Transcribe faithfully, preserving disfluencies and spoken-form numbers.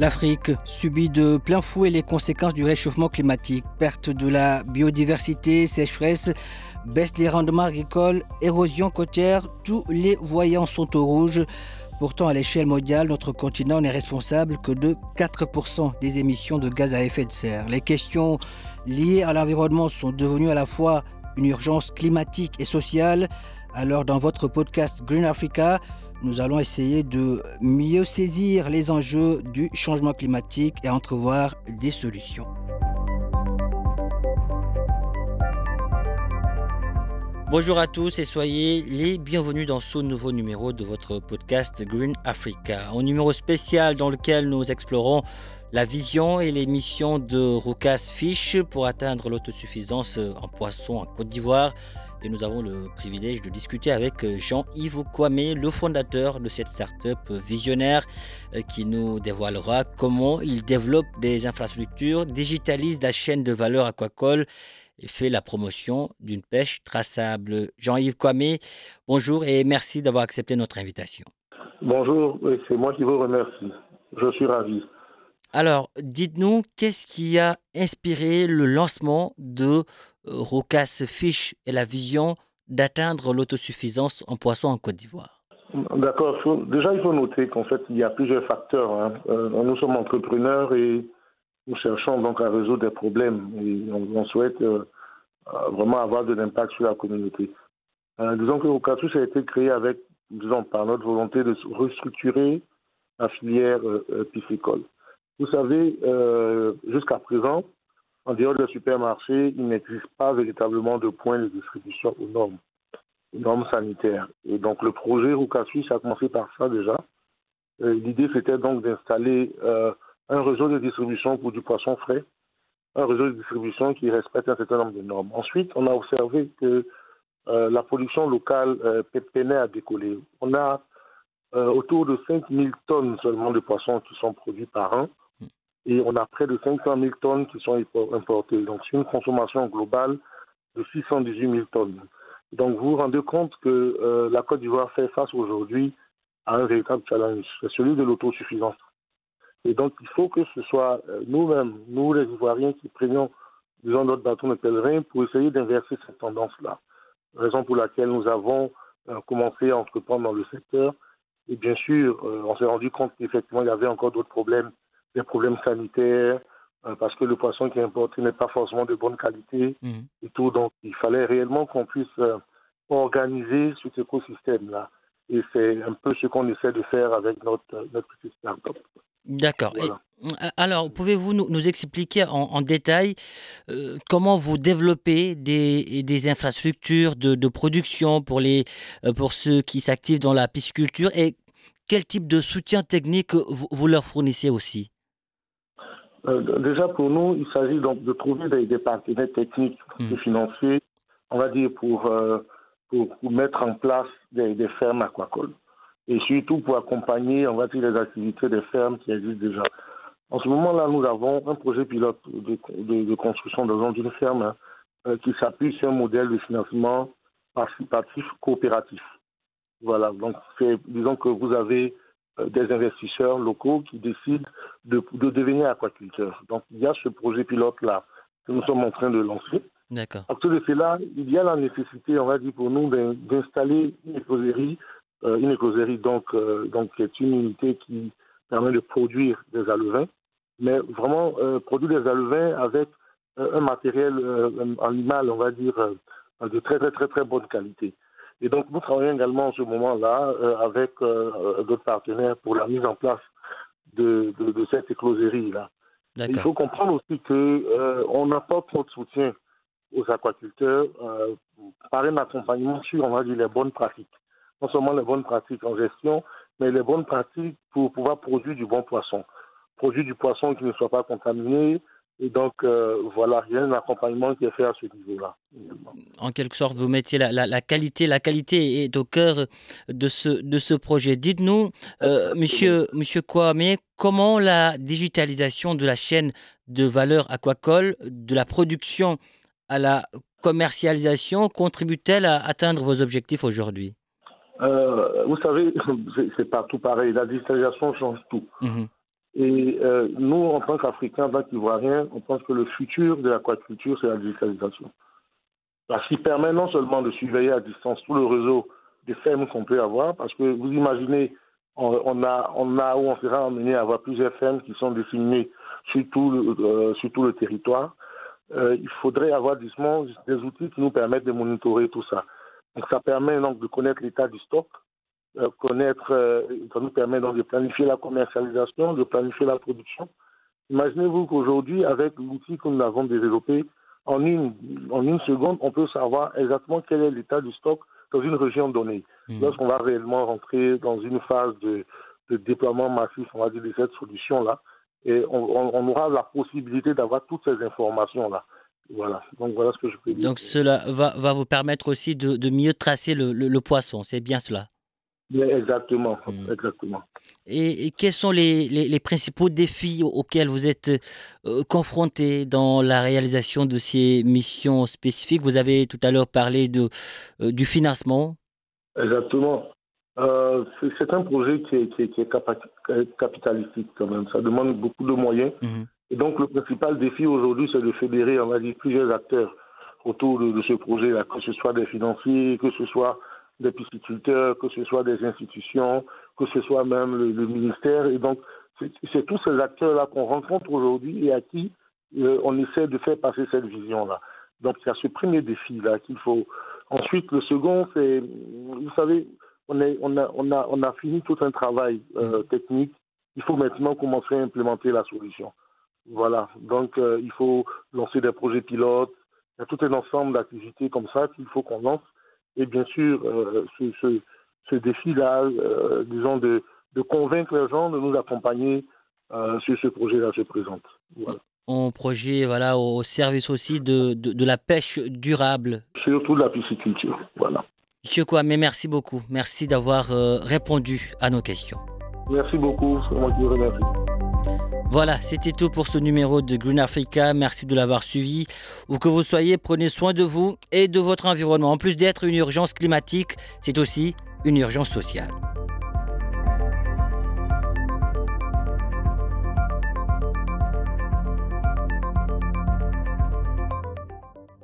L'Afrique subit de plein fouet les conséquences du réchauffement climatique. Perte de la biodiversité, sécheresse, baisse des rendements agricoles, érosion côtière, tous les voyants sont au rouge. Pourtant, à l'échelle mondiale, notre continent n'est responsable que de quatre pour cent des émissions de gaz à effet de serre. Les questions liées à l'environnement sont devenues à la fois une urgence climatique et sociale. Alors, dans votre podcast Green Africa, nous allons essayer de mieux saisir les enjeux du changement climatique et entrevoir des solutions. Bonjour à tous et soyez les bienvenus dans ce nouveau numéro de votre podcast Green Africa. Un numéro spécial dans lequel nous explorons la vision et les missions de Roukas Fish pour atteindre l'autosuffisance en poissons en Côte d'Ivoire. Et nous avons le privilège de discuter avec Jean-Yves Kwame, le fondateur de cette start-up visionnaire qui nous dévoilera comment il développe des infrastructures, digitalise la chaîne de valeur aquacole et fait la promotion d'une pêche traçable. Jean-Yves Kwame, bonjour et merci d'avoir accepté notre invitation. Bonjour, c'est moi qui vous remercie. Je suis ravi. Alors, dites-nous, qu'est-ce qui a inspiré le lancement de Roukas Fish et la vision d'atteindre l'autosuffisance en poissons en Côte d'Ivoire? D'accord. Faut, déjà, il faut noter qu'en fait, il y a plusieurs facteurs. Hein. Euh, nous sommes entrepreneurs et nous cherchons donc à résoudre des problèmes. Et on, on souhaite euh, vraiment avoir de l'impact sur la communauté. Euh, disons que Roukas Fish a été créé avec, disons, par notre volonté de restructurer la filière euh, piscicole. Vous savez, euh, jusqu'à présent, en dehors des supermarchés, il n'existe pas véritablement de point de distribution aux normes, aux normes sanitaires. Et donc, le projet Roukas Fish a commencé par ça déjà. Euh, l'idée, c'était donc d'installer euh, un réseau de distribution pour du poisson frais, un réseau de distribution qui respecte un certain nombre de normes. Ensuite, on a observé que euh, la production locale euh, peinait à décoller. On a euh, autour de cinq mille tonnes seulement de poissons qui sont produits par an. Et on a près de cinq cent mille tonnes qui sont importées. Donc, c'est une consommation globale de six cent dix-huit mille tonnes. Donc, vous vous rendez compte que euh, la Côte d'Ivoire fait face aujourd'hui à un véritable challenge, c'est celui de l'autosuffisance. Et donc, il faut que ce soit euh, nous-mêmes, nous les Ivoiriens, qui prenions, disons, notre bâton de pèlerin pour essayer d'inverser cette tendance-là. Raison pour laquelle nous avons euh, commencé à entreprendre dans le secteur. Et bien sûr, euh, on s'est rendu compte qu'effectivement, il y avait encore d'autres problèmes, des problèmes sanitaires, euh, parce que le poisson qui est importé n'est pas forcément de bonne qualité mmh. et tout. Donc, il fallait réellement qu'on puisse euh, organiser cet écosystème-là. Et c'est un peu ce qu'on essaie de faire avec notre, notre petite start-up. D'accord. Voilà. Et, alors, pouvez-vous nous, nous expliquer en, en détail euh, comment vous développez des, des infrastructures de, de production pour, les, pour ceux qui s'activent dans la pisciculture et quel type de soutien technique vous, vous leur fournissez aussi? Euh, déjà, pour nous, il s'agit donc de trouver des, des partenaires techniques mmh. et financiers, on va dire, pour, euh, pour, pour mettre en place des, des fermes aquacoles. Et surtout pour accompagner, on va dire, les activités des fermes qui existent déjà. En ce moment-là, nous avons un projet pilote de, de, de construction dans une ferme hein, euh, qui s'appuie sur un modèle de financement participatif coopératif. Voilà, donc c'est, disons que vous avez des investisseurs locaux qui décident de, de devenir aquaculteurs. Donc, il y a ce projet pilote-là que nous sommes en train de lancer. D'accord. À côté de cela, il y a la nécessité, on va dire pour nous, d'installer une écloserie, euh, une écloserie donc, euh, donc qui est une unité qui permet de produire des alevins, mais vraiment euh, produire des alevins avec euh, un matériel euh, animal, on va dire, euh, de très, très, très, très bonne qualité. Et donc, nous travaillons également en ce moment-là euh, avec euh, d'autres partenaires pour la mise en place de, de, de cette écloserie-là. Il faut comprendre aussi qu'on euh, apporte notre soutien aux aquaculteurs euh, par un accompagnement sur, on va dire, les bonnes pratiques. Non seulement les bonnes pratiques en gestion, mais les bonnes pratiques pour pouvoir produire du bon poisson. Produire du poisson qui ne soit pas contaminé. Et donc, euh, voilà, il y a un accompagnement qui est fait à ce niveau-là. En quelque sorte, vous mettiez la, la, la qualité. La qualité est au cœur de ce, de ce projet. Dites-nous, euh, monsieur, monsieur Kwame, comment la digitalisation de la chaîne de valeur aquacole, de la production à la commercialisation, contribue-t-elle à atteindre vos objectifs aujourd'hui? euh, Vous savez, c'est, c'est partout pareil. La digitalisation change tout. Mm-hmm. Et euh, nous, en tant qu'Africains, en tant qu'Ivoiriens, on pense que le futur de l'aquaculture, c'est la digitalisation. Parce qu'il permet non seulement de surveiller à distance tout le réseau des fermes qu'on peut avoir, parce que vous imaginez, on, on, a, on a où on sera amené à avoir plusieurs fermes qui sont disséminées sur tout le, euh, sur tout le territoire. Euh, il faudrait avoir justement des outils qui nous permettent de monitorer tout ça. Donc ça permet donc de connaître l'état du stock, euh, connaître, euh, ça nous permet donc de planifier la commercialisation, de planifier la production. Imaginez-vous qu'aujourd'hui, avec l'outil que nous avons développé, en une, en une seconde, on peut savoir exactement quel est l'état du stock dans une région donnée. Mmh. Lorsqu'on va réellement rentrer dans une phase de, de déploiement massif, on va dire, de cette solution-là, et on, on aura la possibilité d'avoir toutes ces informations-là. Voilà. Donc, voilà ce que je peux dire. Donc, cela va, va vous permettre aussi de, de mieux tracer le, le, le poisson, c'est bien cela? Bien, exactement, mmh. exactement. Et, et quels sont les, les, les principaux défis auxquels vous êtes euh, confrontés dans la réalisation de ces missions spécifiques? Vous avez tout à l'heure parlé de, euh, du financement. Exactement. Euh, c'est, c'est un projet qui est, qui est, qui est capitalistique quand même. Ça demande beaucoup de moyens. Mmh. Et donc, le principal défi aujourd'hui, c'est de fédérer, on va dire, plusieurs acteurs autour de, de ce projet-là, que ce soit des financiers, que ce soit des pisciculteurs, que ce soit des institutions, que ce soit même le, le ministère. Et donc, c'est, c'est tous ces acteurs-là qu'on rencontre aujourd'hui et à qui euh, on essaie de faire passer cette vision-là. Donc, il y a ce premier défi-là qu'il faut... Ensuite, le second, c'est, vous savez, on, est, on, a, on, a, on a fini tout un travail euh, technique. Il faut maintenant commencer à implémenter la solution. Voilà. Donc, euh, il faut lancer des projets pilotes. Il y a tout un ensemble d'activités comme ça qu'il faut qu'on lance. Et bien sûr, euh, ce, ce, ce défi-là, euh, disons, de, de convaincre les gens de nous accompagner euh, sur ce projet-là se présente. Voilà. Un projet voilà, au service aussi de, de, de la pêche durable. Surtout de la pisciculture, voilà. Monsieur Kwame, merci beaucoup. Merci d'avoir euh, répondu à nos questions. Merci beaucoup, c'est moi qui vous remercie. Voilà, c'était tout pour ce numéro de Green Africa. Merci de l'avoir suivi. Où que vous soyez, prenez soin de vous et de votre environnement. En plus d'être une urgence climatique, c'est aussi une urgence sociale.